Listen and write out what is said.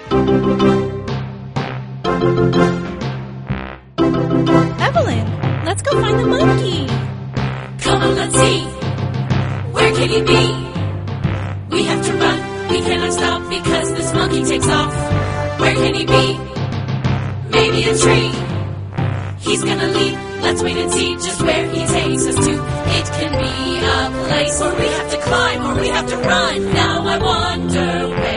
Evelyn, let's go find the monkey. Come on, let's see. Where can he be? We have to run. We cannot stop because this monkey takes off. Where can he be? Maybe a tree. He's gonna leap. Let's wait and see just where he takes us to. It can be a place where we have to climb or we have to run. Now I wonder where